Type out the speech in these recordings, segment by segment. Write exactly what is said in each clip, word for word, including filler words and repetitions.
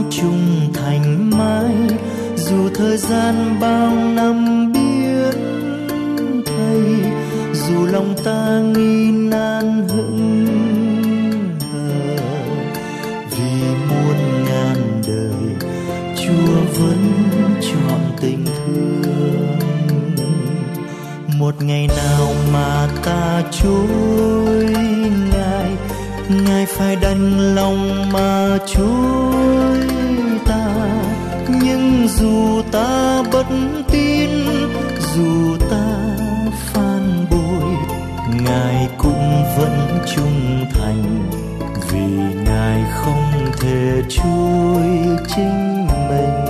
chung thành mãi, dù thời gian bao năm biến thay, dù lòng ta nghi nan hững hờ. Vì muôn ngàn đời Chúa vẫn chọn tình thương. Một ngày nào mà ta chối Ngài, Ngài phải đành lòng mà chối ta. Nhưng dù ta bất tin, dù ta phản bội, Ngài cũng vẫn trung thành, vì Ngài không thể chối chính mình.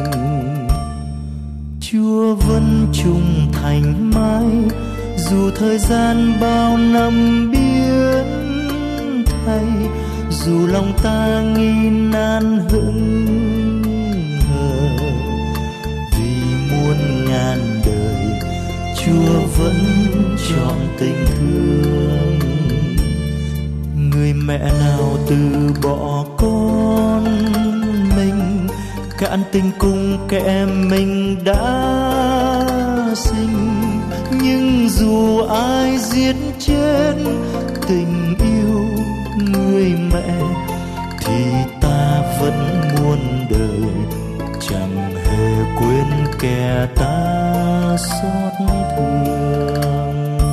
Chúa vẫn trung thành mãi, dù thời gian bao năm biến thay, dù lòng ta nghi nan hững hờ. Vì muôn ngàn đời Chúa vẫn chọn tình thương. Người mẹ nào từ bỏ con mình, cạn tình cùng kẻ mình đã sinh. Nhưng dù ai giết chết tình yêu người mẹ, thì ta vẫn muôn đời chẳng hề quên kẻ ta xót thương.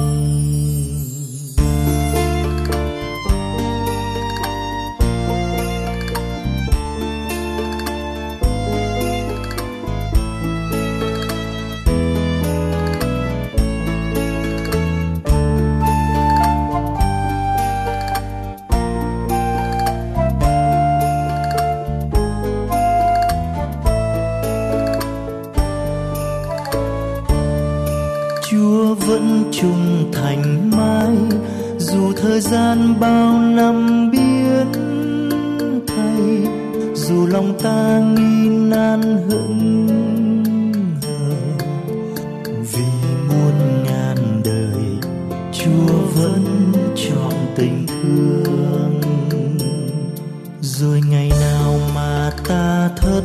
Chúa vẫn trung thành mãi, dù thời gian bao năm biến thay, dù lòng ta nghi nan hững hờ. Vì muôn ngàn đời Chúa vẫn chọn tình thương. Rồi ngày nào mà ta thất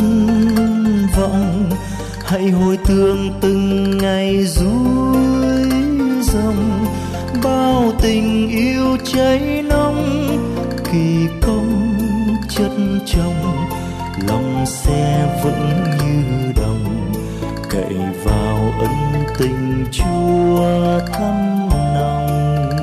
vọng, hãy hồi tưởng từng ngày dối dòng, bao tình yêu cháy nóng, kỳ công chất chồng, lòng sẽ vững như đồng, cậy vào ân tình Chúa thắm nồng.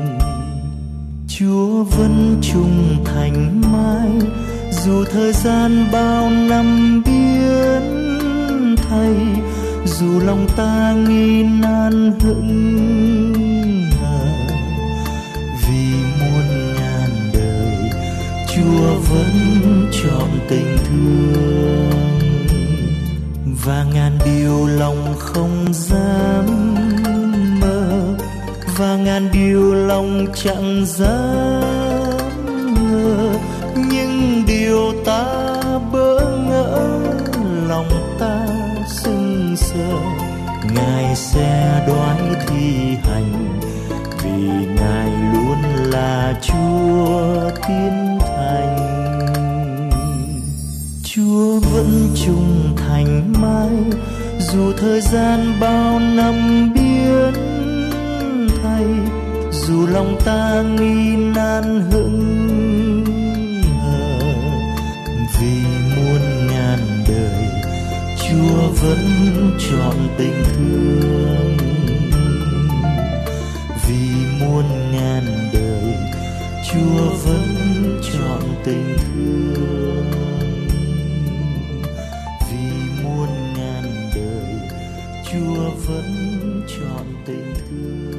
Chúa vẫn trung thành mãi, dù thời gian bao năm biến thay, dù lòng ta nghi nan hững hờ. Vì muôn ngàn đời Chúa vẫn chọn tình thương. Và ngàn điều lòng không dám mơ, và ngàn điều lòng chẳng dám ngờ. Nhưng điều ta bỡ ngỡ, lòng ta sững sờ, Ngài sẽ đoái thi hành, vì Ngài luôn là Chúa tiến thành. Chúa vẫn trung thành mãi, dù thời gian bao năm biến thay, dù lòng ta nghi nan hững hờ. Vì muôn ngàn đời Chúa vẫn chọn tình thương. Vì muôn ngàn đời Chúa vẫn chọn tình thương. Vì muôn ngàn đời Chúa vẫn chọn tình thương.